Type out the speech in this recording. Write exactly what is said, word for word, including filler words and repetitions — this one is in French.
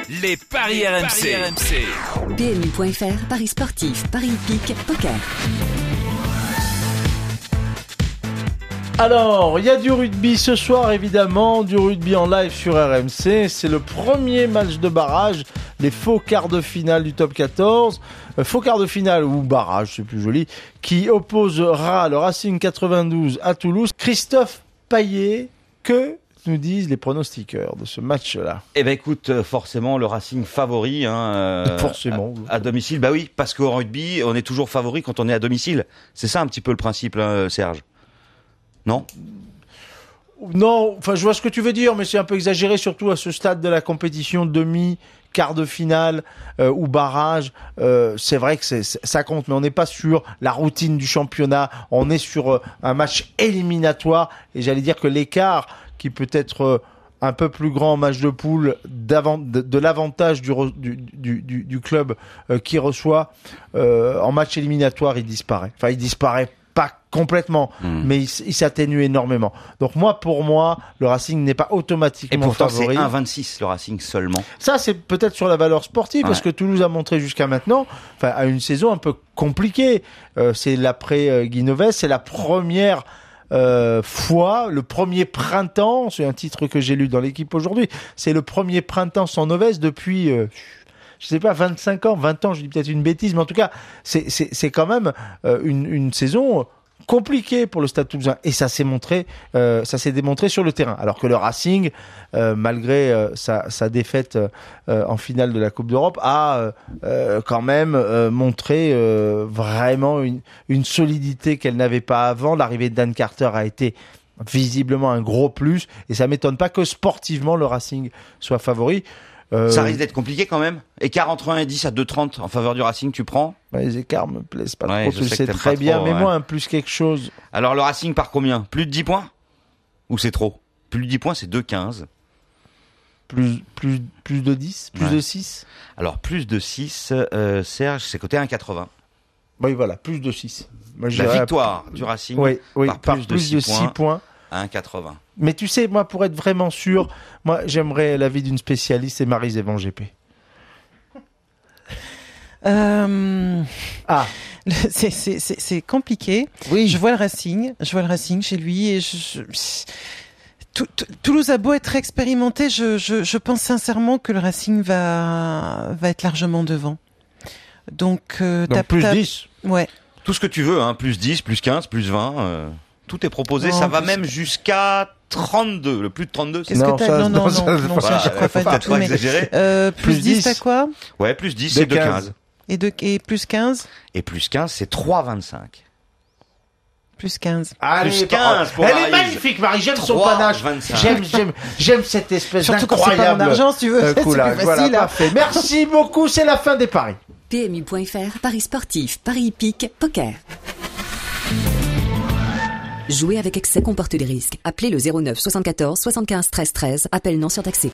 Les paris R M C. R M C. P M U point F R, paris sportifs, paris hippiques, poker. Alors, il y a du rugby ce soir, évidemment, du rugby en live sur R M C. C'est le premier match de barrage, les faux quarts de finale du top quatorze. Euh, faux quarts de finale ou barrage, c'est plus joli, qui opposera le Racing quatre-vingt-douze à Toulouse. Christophe Payet, que nous disent les pronostiqueurs de ce match-là? Eh ben écoute, forcément le Racing favori, hein, euh, forcément à, à domicile. Bah oui, parce qu'au rugby, on est toujours favori quand on est à domicile. C'est ça un petit peu le principe, hein, Serge. Non ? Non, enfin je vois ce que tu veux dire, mais c'est un peu exagéré, surtout à ce stade de la compétition, demi, quart de finale euh, ou barrage. Euh, c'est vrai que c'est, ça compte, mais on n'est pas sur la routine du championnat. On est sur euh, un match éliminatoire, et j'allais dire que l'écart qui peut être euh, un peu plus grand en match de poule d'avant, de, de l'avantage du, du, du, du, du club euh, qui reçoit euh, en match éliminatoire, il disparaît. Enfin, il disparaît pas complètement, mmh. mais il, il s'atténue énormément. Donc moi, pour moi, le Racing n'est pas automatiquement favori. Et pourtant, favori. C'est un virgule vingt-six le Racing seulement. Ça, c'est peut-être sur la valeur sportive, ouais. Parce que Toulouse a montré jusqu'à maintenant, enfin, à une saison un peu compliquée. Euh, c'est l'après euh, Guinoves, c'est la première euh, fois, le premier printemps. C'est un titre que j'ai lu dans l'équipe aujourd'hui. C'est le premier printemps sans Novès depuis. Euh, je sais pas, vingt-cinq ans, vingt ans, je dis peut-être une bêtise, mais en tout cas, c'est, c'est, c'est quand même euh, une, une saison compliquée pour le Stade Toulousain. Et ça s'est montré, euh, ça s'est démontré sur le terrain. Alors que le Racing, euh, malgré euh, sa, sa défaite euh, en finale de la Coupe d'Europe, a euh, quand même euh, montré euh, vraiment une, une solidité qu'elle n'avait pas avant. L'arrivée de Dan Carter a été visiblement un gros plus. Et ça m'étonne pas que sportivement, le Racing soit favori. Euh... Ça risque d'être compliqué quand même. Écart entre un et dix à deux trente en faveur du Racing, tu prends ? Bah, les écarts me plaisent pas ouais, trop, tu le sais très bien, trop, mais ouais. Moi un plus quelque chose. Alors le Racing par combien ? Plus de dix points ? Ou c'est trop ? Plus de dix points, c'est deux quinze. Plus, plus, plus de dix ? Plus ouais. de six ? Alors plus de six, euh, Serge, c'est coté un virgule quatre-vingts. Oui, voilà, plus de six. Moi, La victoire à... du Racing oui, oui, par, par plus, plus de de six six points. À un virgule quatre-vingts. Mais tu sais, moi, pour être vraiment sûr, moi, j'aimerais l'avis d'une spécialiste, c'est Maryse Evan G P. Euh... Ah, c'est, c'est, c'est, c'est compliqué. Oui. Je vois le Racing, je vois le Racing chez lui et je, je... Tou- Tou- Toulouse a beau être expérimenté, je, je, je pense sincèrement que le Racing va, va être largement devant. Donc, euh, Donc t'as, plus t'as... dix. Ouais. Tout ce que tu veux, hein, plus dix, plus quinze, plus vingt, euh, tout est proposé. Non, ça va plus... même jusqu'à trente-deux. Le plus de trente-deux, c'est Qu'est-ce non, que t'as ça, non, non, non, ça, non, non, ça, j'y crois pas, pas du tout. Mais, euh, plus, plus dix, t'as quoi ? Ouais, plus dix, c'est deux quinze. Et, de, et plus quinze ? Et plus quinze, c'est trois vingt-cinq. Plus quinze. Allez, plus quinze pour Elle Maryse. est magnifique, Marie. J'aime son panache. vingt-cinq. J'aime, j'aime, j'aime cette espèce Surtout d'incroyable. Surtout quand c'est pas en argent, si tu veux. Euh, c'est coulage. plus Voilà, facile. parfait. Merci beaucoup. C'est la fin des paris. P M U point F R, paris sportifs, paris hippiques, poker. Jouer avec excès comporte des risques. Appelez le zéro neuf soixante-quatorze soixante-quinze treize treize. Appel non surtaxé.